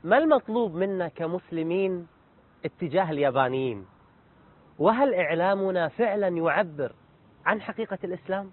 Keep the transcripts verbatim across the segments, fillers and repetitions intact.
ما المطلوب منا كمسلمين اتجاه اليابانيين؟ وهل إعلامنا فعلا يعبر عن حقيقة الإسلام؟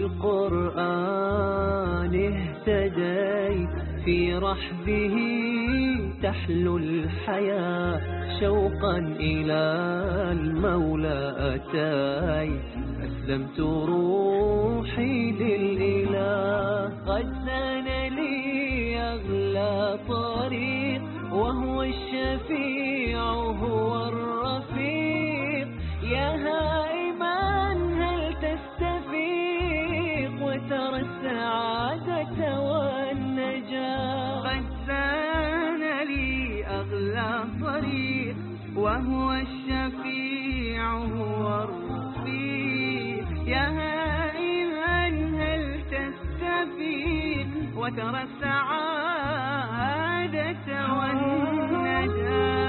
بالقرآن اهتديت في رحبه تحلو الحياة شوقا إلى المولى أتيت أسلمت روحي للإله قد سان لي أغلى طريق وهو الشفيع هو الرفيق يا هائما هل تستفيق وترى السعادة والنجاة قد سان لي أغلى طريق وهو الشفيع هو الرفيق يا هائما هل تستفيق وترى السعادة والنجاة.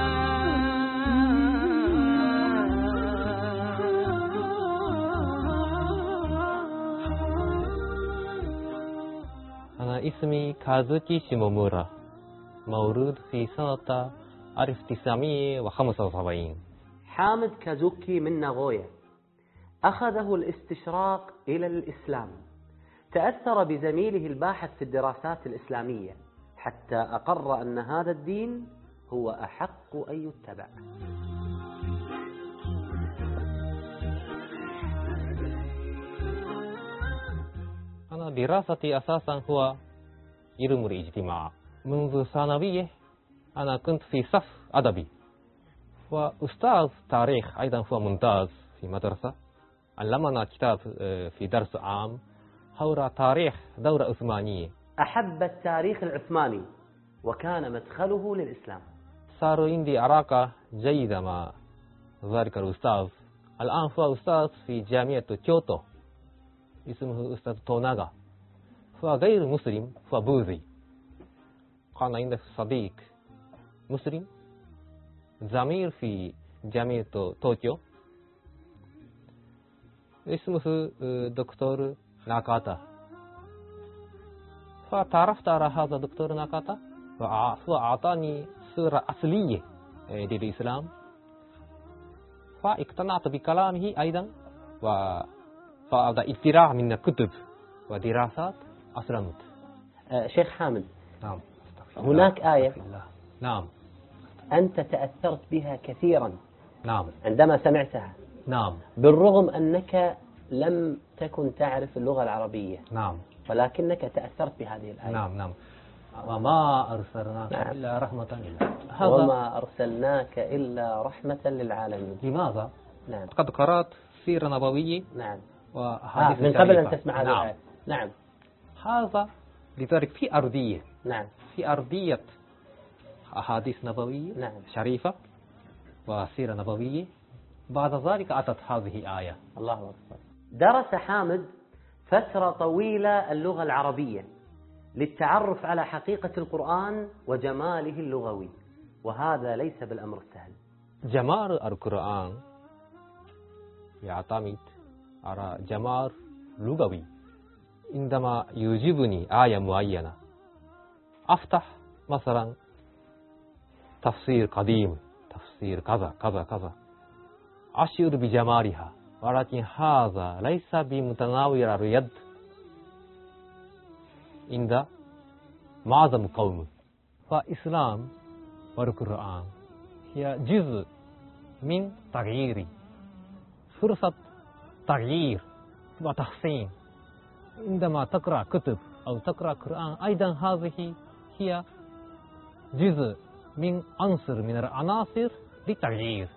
أنا اسمي كازوكي شيمومورا، مولود في سنة ألف وتسعمئة وخمسة وسبعين. حامد كازوكي من ناغويا، أخذه الاستشراق إلى الإسلام، تأثر بزميله الباحث في الدراسات الإسلامية حتى أقر أن هذا الدين هو أحق أن يتبع. أنا دراستي أساسا هو علم الاجتماع. منذ ثانوية أنا كنت في صف أدبي، وأستاذ تاريخ أيضا هو ممتاز في مدرسة علمنا كتاب في درس عام حول تاريخ دولة عثمانية. أحب التاريخ العثماني وكان مدخله للإسلام. صار عندي علاقة جيدة مع ذلك الأستاذ. الآن هو أستاذ في جامعة كيوتو، اسمه أستاذ توناغا. هو غير مسلم، هو بوذي. كان عنده صديق مسلم زميل في جامعة طوكيو اسمه دكتور ناكاتا. فتعرفت على هذا الدكتور ناكاتا وهو أعطاني صورة أصلية للإسلام، فاقتنعت بكلامه أيضا، وبعد اطلاع من الكتب ودراسات أسلمت. أه شيخ حامد، نعم. هناك آية نعم أنت تأثرت بها كثيرا نعم عندما سمعتها، نعم بالرغم أنك لم تكن تعرف اللغة العربية، نعم ولكنك تأثرت بهذه الآية. نعم نعم وما أرسلناك نعم. إلا رحمة للعالمين. وما أرسلناك إلا رحمة للعالمين. لماذا؟ نعم. قد قرأت سيرة نبوية. نعم. وحديث آه من قبل أن تسمع هذه الآية. نعم. هذا لذلك في أرضية. نعم. في أرضية أحاديث نبوية. نعم. شريفة وسيرة نبوية. بعد ذلك أتت هذه الآية. الله أكبر. درس حامد فترة طويلة اللغة العربية للتعرف على حقيقة القرآن وجماله اللغوي، وهذا ليس بالأمر السهل. جمال القرآن يعتمد على جمال لغوي. عندما يعجبني آية معينة أفتح مثلا تفسير قديم، تفسير كذا كذا كذا، أشعر بجمالها، ولكن هذا ليس بمتناول اليد عند معظم قوم. فالإسلام والقرآن هي جزء من تغيير، فرصة تغيير وتحسين. عندما تقرأ كتب أو تقرأ قرآن أيضا هذه هي جزء من عنصر من العناصر للتغيير.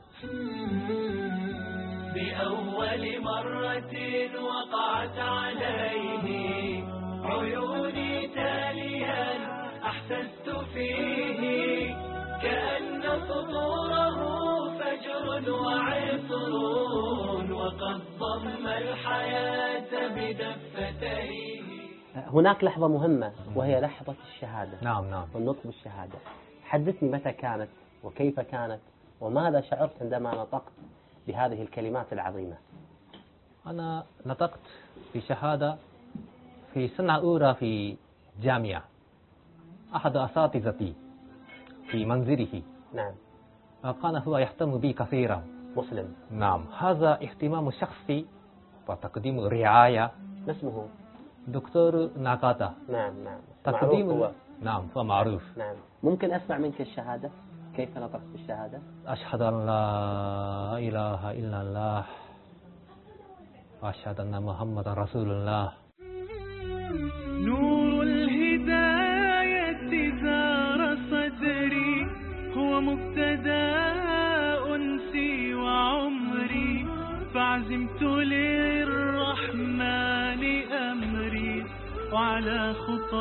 بأول مرة وقعت عليه عيوني تاليا أحسست فيه كأن سطوره فجر وعطر وقد ضم الحياة بدفتيه. هناك لحظة مهمة وهي لحظة الشهادة. نعم نعم. والنطق بالشهادة. حدثني متى كانت وكيف كانت وماذا شعرت عندما نطقت بهذه الكلمات العظيمة؟ أنا نطقت بشهادة في سنة أولى في جامعة. أحد أساتذتي في منزله. نعم. كان هو يهتم بي كثيرا. مسلم. نعم. هذا اهتمام شخصي وتقديم رعاية. ما اسمه؟ دكتور ناكاتا. نعم نعم. تقديم هو. نعم هو معروف. نعم. ممكن أسمع منك الشهادة؟ كيف نطقت بالشهادة؟ أشهد أن لا إله إلا الله وأشهد أن محمد رسول الله. نور الهداية زار صدري، هو مبتدأ أنسي وعمري، فعزمت للرحمن أمري، وعلى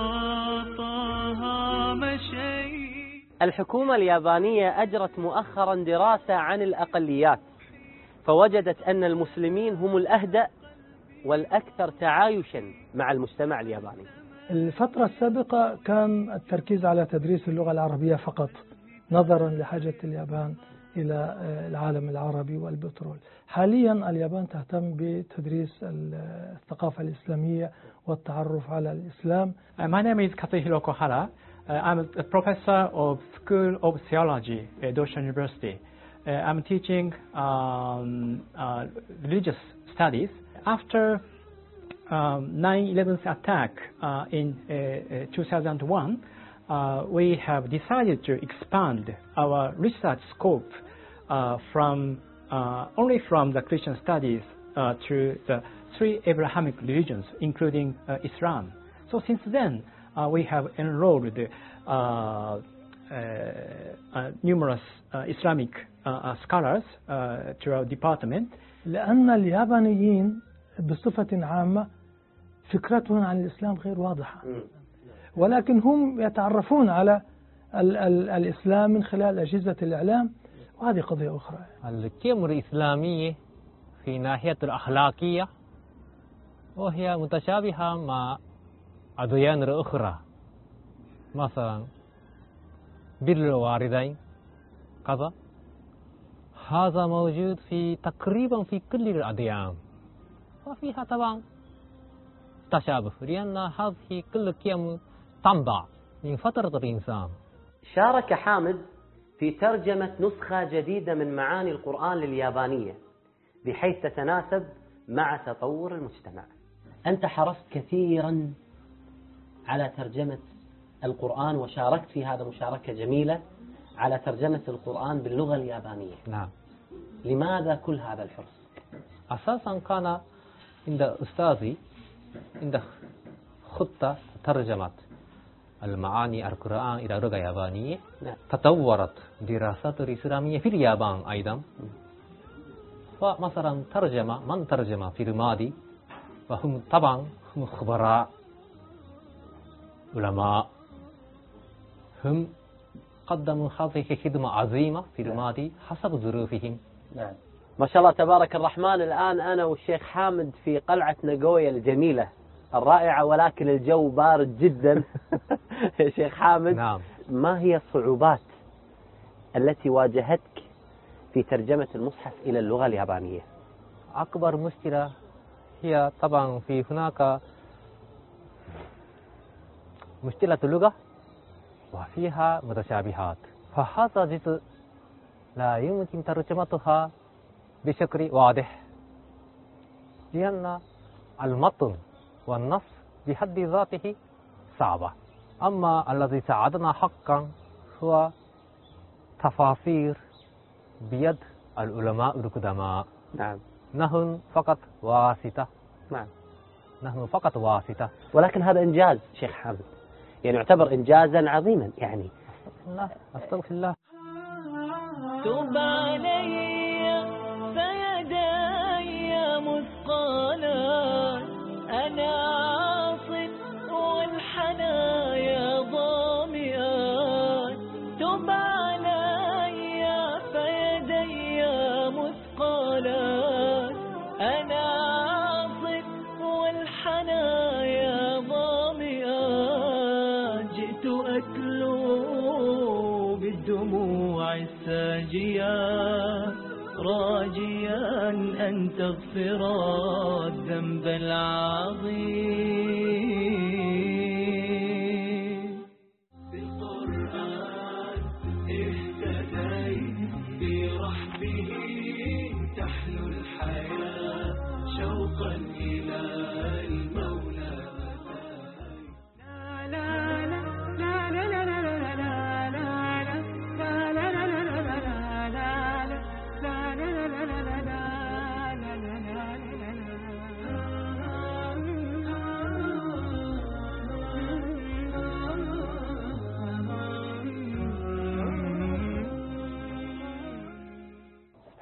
خطاطها مشي. الحكومة اليابانية أجرت مؤخرا دراسة عن الأقليات، فوجدت أن المسلمين هم الأهدأ والأكثر تعايشا مع المجتمع الياباني. الفترة السابقة كان التركيز على تدريس اللغة العربية فقط نظرا لحاجة اليابان إلى العالم العربي والبترول. حاليا اليابان تهتم بتدريس الثقافة الإسلامية والتعرف على الإسلام. My name is Katsuhiro Kohara. Uh, I'm a professor of School of Theology at Doshan University. Uh, I'm teaching um, uh, religious studies. After um, nine eleven attack uh, in uh, uh, two thousand one, uh, we have decided to expand our research scope uh, from uh, only from the Christian studies uh, to the three Abrahamic religions, including uh, Islam. So since then, uh, we have enrolled uh, uh, uh, numerous uh, Islamic uh, scholars uh, to our department. لأن اليابانيين بصفة عامة فكرتهم عن الإسلام غير واضحة، ولكن هم يتعرفون على ال ال الإسلام من خلال أجهزة الإعلام، وهذه قضية أخرى. القيم الإسلامية في ناحية الأخلاقية وهي متشابهة مع أديان الأخرى، مثلا بر الوالدين كذا، هذا موجود في تقريبا في كل الأديان، وفيها طبعا تشابه لأن هذه كل القيم تنبع من فطرة الإنسان. شارك حامد في ترجمة نسخة جديدة من معاني القرآن لليابانية بحيث تتناسب مع تطور المجتمع. أنت حرصت كثيرا على ترجمة القرآن وشاركت في هذا مشاركة جميلة على ترجمة القرآن باللغة اليابانية. نعم. لماذا كل هذا الحرص؟ أساسا كان عند أستاذي عند خطة ترجمة المعاني القرآن إلى اللغة اليابانية. نعم. تطورت دراسات الإسلامية في اليابان أيضا، فمثلا ترجمة من ترجمة في الماضي وهم طبعا هم خبراء علماء، هم قدموا هذه خدمة عظيمة في الماضي حسب ظروفهم. نعم. ما شاء الله تبارك الرحمن. الآن أنا والشيخ حامد في قلعة ناغويا الجميلة الرائعة، ولكن الجو بارد جدا. يا شيخ حامد، نعم. ما هي الصعوبات التي واجهتك في ترجمة المصحف إلى اللغة اليابانية؟ أكبر مشكلة هي طبعا في هناك مشكلة اللغة وفيها متشابهات، فهذا جزء لا يمكن ترجمتها بشكل واضح، لأن المتن والنص بحد ذاته صعبة. أما الذي ساعدنا حقا هو تفاسير بيد العلماء القدماء. نعم. نحن فقط واسطة. نعم. نحن فقط واسطة. ولكن هذا إنجاز شيخ حامد، يعني يعتبر إنجازا عظيما. يعني الله أستغفر الله. تب علي فيداي مثقالا، أنا عاصف والحنايا ظامئات. تب علي فيداي مثقالا، أنا عاصف والحنايا ظامئات. جئت أتلو بالدموع الساجيات، راجيا أن تغفر الذنب العظيم. بالقرآن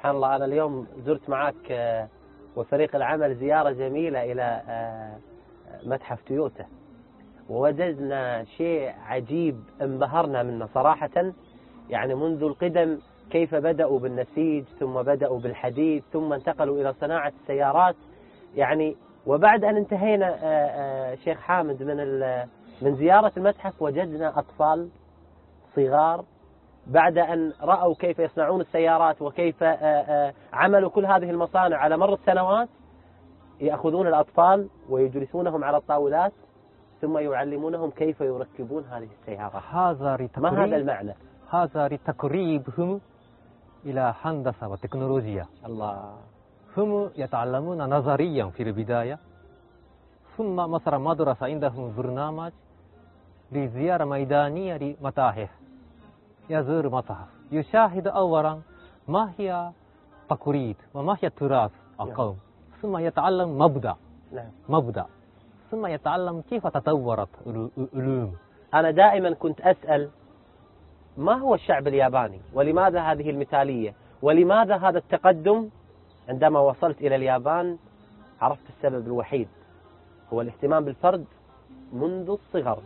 سبحان الله، أنا اليوم زرت معك وفريق العمل زيارة جميلة إلى متحف تويوتا، ووجدنا شيء عجيب انبهرنا منه صراحة. يعني منذ القدم كيف بدأوا بالنسيج، ثم بدأوا بالحديد، ثم انتقلوا إلى صناعة السيارات. يعني وبعد أن انتهينا شيخ حامد من من زيارة المتحف وجدنا أطفال صغار بعد أن رأوا كيف يصنعون السيارات وكيف عملوا كل هذه المصانع على مر السنوات، يأخذون الأطفال ويجلسونهم على الطاولات ثم يعلمونهم كيف يركبون هذه السيارات. هذا ما هذا المعنى؟ هذا لتقريبهم إلى هندسة وتكنولوجيا. الله. هم يتعلمون نظريا في البداية، ثم مثلا مدرسة عندهم برنامج لزيارة ميدانية لمتاحف. يزور متحف، يشاهد أولا ما هي تقاليد وما هي تراث القوم، ثم يتعلم مبدأ مبدأ ثم يتعلم كيف تطورت العلوم. أنا دائما كنت أسأل ما هو الشعب الياباني، ولماذا هذه المثالية، ولماذا هذا التقدم؟ عندما وصلت إلى اليابان عرفت السبب الوحيد هو الاهتمام بالفرد منذ الصغر.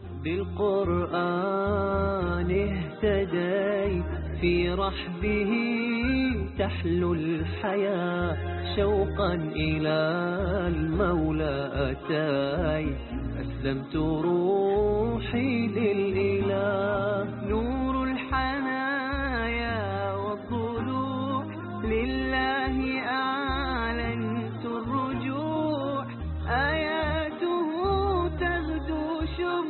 بالقرآن اهتديت في رحبه تحلو الحياة، شوقا إلى المولى أتيت، أسلمت روحي للإله. نور الحنايا والضلوع لله أعلنت الرجوع، آياته تغدو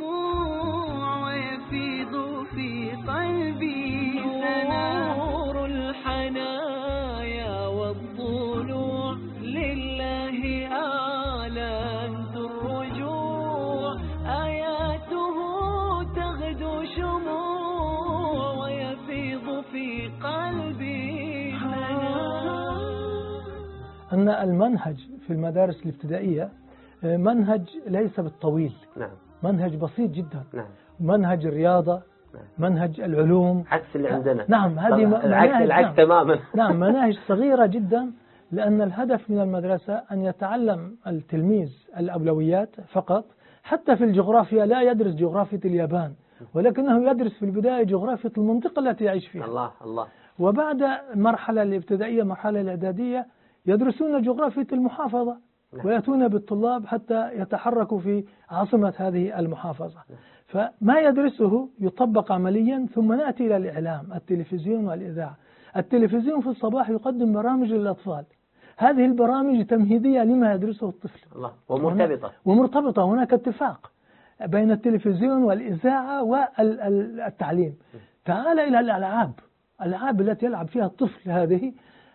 شموع ويفيض في قلبي سنا. نور الحنايا والضلوع لله أعلنت الرجوع، آياته تغدو شموع ويفيض في قلبي سنا. أن المنهج في المدارس الابتدائية منهج ليس بالطويل. نعم. منهج بسيط جدا. نعم. منهج الرياضة. نعم. منهج العلوم. عكس اللي عندنا. نعم، هذه العكس, العكس نعم. تماما. نعم، مناهج صغيرة جدا، لأن الهدف من المدرسة أن يتعلم التلميذ الأولويات فقط. حتى في الجغرافيا لا يدرس جغرافية اليابان، ولكنه يدرس في البداية جغرافية المنطقة التي يعيش فيها. الله الله. وبعد المرحلة الابتدائية مرحلة الإعدادية يدرسون جغرافية المحافظة، ويأتون بالطلاب حتى يتحركوا في عاصمة هذه المحافظة. فما يدرسه يطبق عمليا. ثم نأتي إلى الإعلام، التلفزيون والإذاعة. التلفزيون في الصباح يقدم برامج للأطفال، هذه البرامج تمهيدية لما يدرسه الطفل. الله. ومرتبطة ومرتبطة هناك اتفاق بين التلفزيون والإذاعة والتعليم. تعال إلى الألعاب، الألعاب التي يلعب فيها الطفل هذه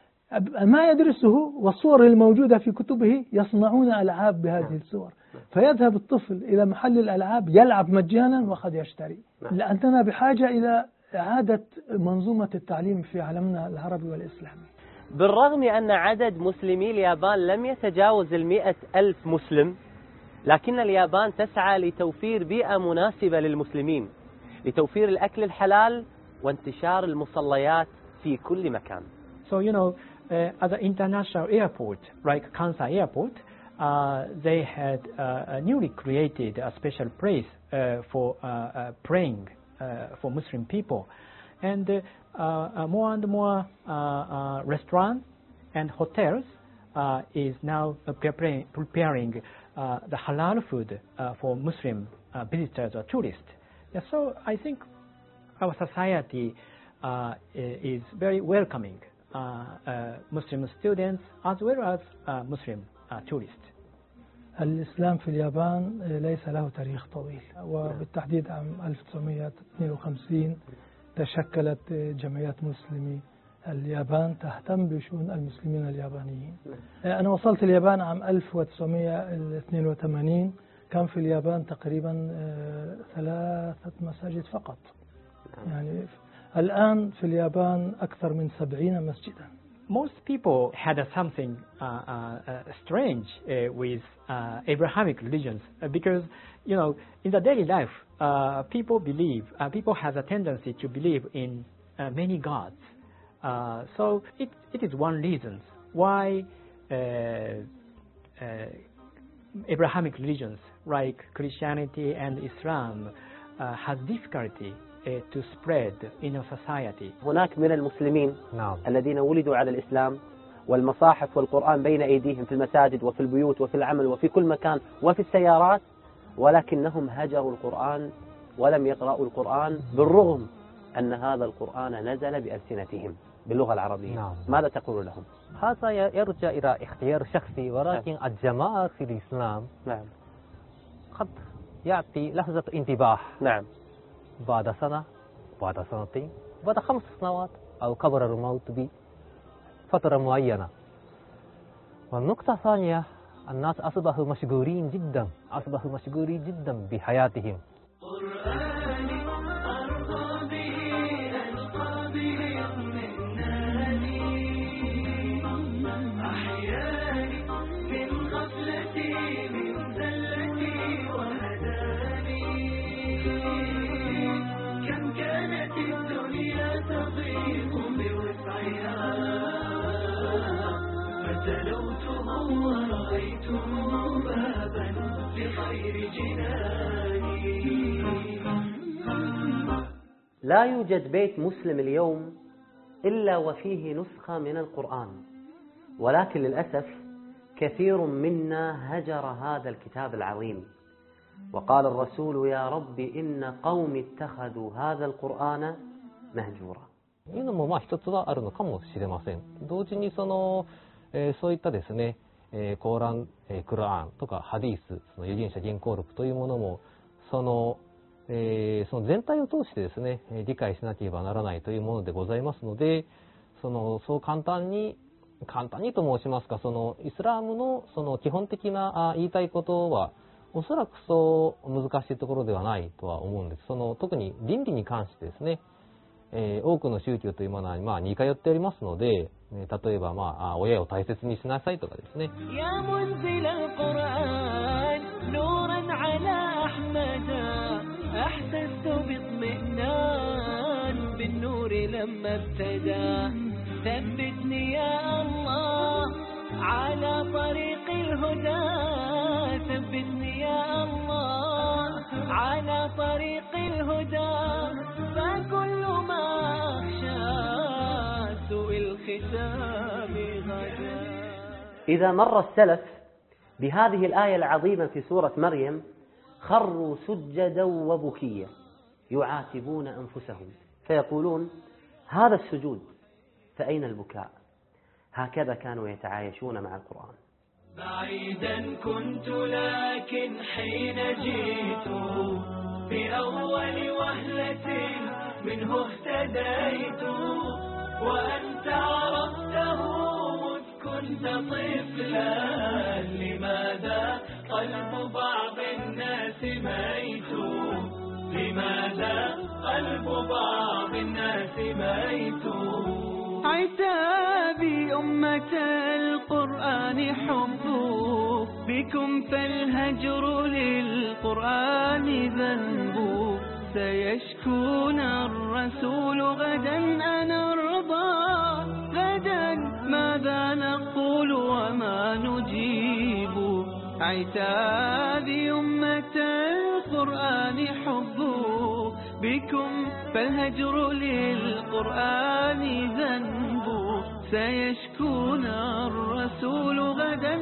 ما يدرسه والصور الموجودة في كتبه، يصنعون ألعاب بهذه الصور. فيذهب الطفل إلى محل الألعاب يلعب مجانا وقد يشتري. لأننا بحاجة إلى إعادة منظومة التعليم في عالمنا العربي والإسلامي. بالرغم أن عدد مسلمي اليابان لم يتجاوز المئة ألف مسلم، لكن اليابان تسعى لتوفير بيئة مناسبة للمسلمين، لتوفير الأكل الحلال وانتشار المصليات في كل مكان. So, you know, uh, at the international airport, like Kansai Airport, uh, they had uh, newly created a special place uh, for uh, uh, praying uh, for Muslim people. And uh, uh, more and more uh, uh, restaurants and hotels uh, is now uh, preparing, preparing uh, the halal food uh, for Muslim uh, visitors or tourists. Yeah, so I think our society uh, is very welcoming. Uh, uh, Muslim students as well as uh, Muslim uh, tourists. الإسلام في اليابان ليس له تاريخ طويل، وبالتحديد عام ألف وتسعمئة واثنين وخمسين تشكلت جمعيات مسلمي اليابان تهتم بشؤون المسلمين اليابانيين. أنا وصلت اليابان عام ألف وتسعمئة واثنين وثمانين، كان في اليابان تقريبا ثلاثة مساجد فقط. يعني الآن في اليابان أكثر من سبعين مسجدا. Most people had uh, something uh, uh, strange uh, with uh, Abrahamic religions uh, because, you know, in the daily life, uh, people believe, uh, people have a tendency to believe in uh, many gods. Uh, so it, it is one reason why uh, uh, Abrahamic religions like Christianity and Islam uh, has difficulty uh, to spread in a society. هناك من المسلمين نعم. الذين ولدوا على الإسلام والمصاحف والقرآن بين أيديهم في المساجد وفي البيوت وفي العمل وفي كل مكان وفي السيارات، ولكنهم هجروا القرآن ولم يقرأوا القرآن بالرغم أن هذا القرآن نزل بألسنتهم باللغة العربية. نعم. ماذا تقول لهم؟ هذا يرجع إلى اختيار شخصي، ولكن الجماعة في الإسلام نعم. قد يأتي لحظة انتباه نعم. بعد سنة، بعد سنتين، بعد خمس سنوات، أو قبل الموت بفترة معينة. والنقطة الثانية، الناس أصبحوا مشغولين جدا، أصبحوا مشغولين جدا بحياتهم. لا يوجد بيت مسلم اليوم إلا وفيه نسخة من القرآن، ولكن للأسف كثير منا هجر هذا الكتاب العظيم. وقال الرسول: يا رب إن قوم اتخذوا هذا القرآن مهجورا. いうのもまあ一つはあるのかもしれません。同時にその、えー、そういったですね、えー、コーラン、えー、クラーンとかハディース、その預言者言行録というものもその、えー、その全体を通してですね理解しなければならないというものでございますので、そのそう簡単に簡単にと申しますか、そのイスラームのその基本的なあ言いたいことはおそらくそう難しいところではないとは思うんです。その特に倫理に関してですね。えー、多くの宗教というものは、まあ、似通っておりますので、えー、例えば、まあ、親を大切にしなさいとかですね。 إذا مر السلف بهذه الآية العظيمة في سورة مريم خروا سجدا وبكيا يعاتبون أنفسهم فيقولون: هذا السجود فأين البكاء؟ هكذا كانوا يتعايشون مع القرآن. بعيدا كنت لكن حين جئت في أول وهلة منه اهتديت، وأنت عرفته مذ كنت طفلا، لماذا قلب بعض الناس ميت؟ لماذا قلب بعض الناس ميت؟ عتابي أمة القرآن حب بكم، فالهجر للقرآن ذنب، سيشكون الرسول غدا أنرضى، غدا ماذا نقول وما نجيب؟ عتابي أمة القرآن حب بكم، فالهجر للقرآن ذنب، سيشكون الرسول غدا